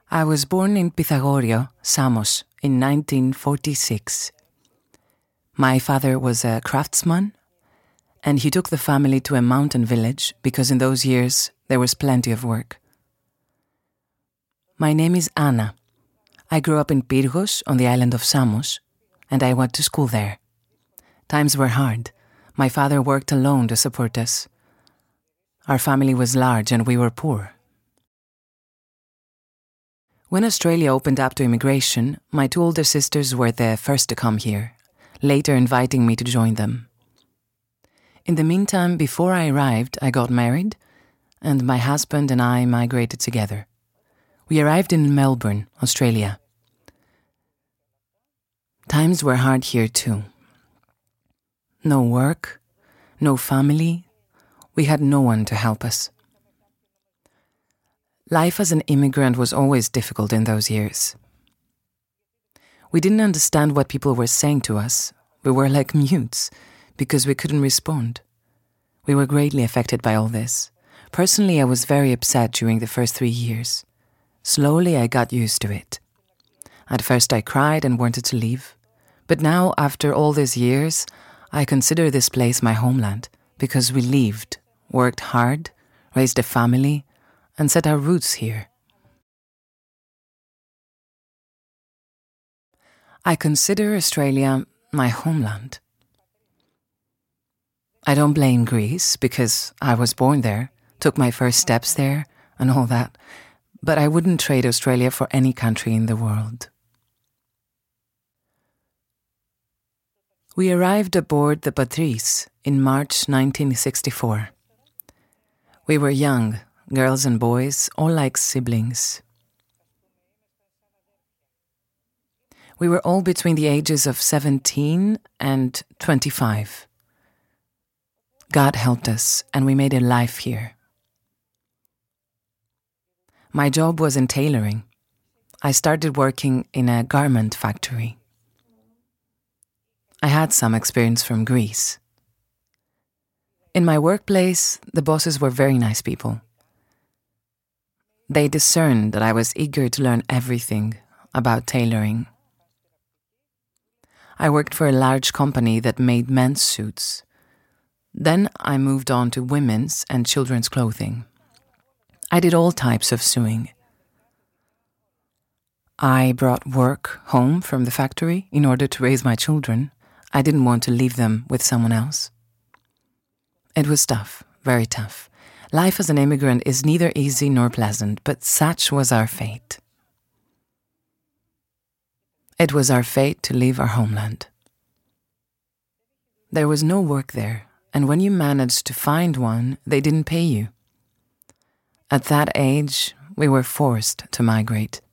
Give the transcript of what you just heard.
I was born in Pythagorio, Samos, in 1946. My father was a craftsman, and he took the family to a mountain village because in those years there was plenty of work. My name is Anna. I grew up in Pyrgos on the island of Samos, and I went to school there. Times were hard. My father worked alone to support us. Our family was large and we were poor. When Australia opened up to immigration, my two older sisters were the first to come here, later inviting me to join them. In the meantime, before I arrived, I got married, and my husband and I migrated together. We arrived in Melbourne, Australia. Times were hard here too. No work, no family. We had no one to help us. Life as an immigrant was always difficult in those years. We didn't understand what people were saying to us. We were like mutes because we couldn't respond. We were greatly affected by all this. Personally, I was very upset during the first 3 years. Slowly, I got used to it. At first, I cried and wanted to leave. But now, after all these years, I consider this place my homeland because we lived, worked hard, raised a family, and set our roots here. I consider Australia my homeland. I don't blame Greece because I was born there, took my first steps there, and all that, but I wouldn't trade Australia for any country in the world. We arrived aboard the Patrice in March 1964. We were young, girls and boys, all like siblings. We were all between the ages of 17 and 25. God helped us, and we made a life here. My job was in tailoring. I started working in a garment factory. I had some experience from Greece. In my workplace, the bosses were very nice people. They discerned that I was eager to learn everything about tailoring. I worked for a large company that made men's suits. Then I moved on to women's and children's clothing. I did all types of sewing. I brought work home from the factory in order to raise my children. I didn't want to leave them with someone else. It was tough, very tough. Life as an immigrant is neither easy nor pleasant, but such was our fate. It was our fate to leave our homeland. There was no work there, and when you managed to find one, they didn't pay you. At that age, we were forced to migrate.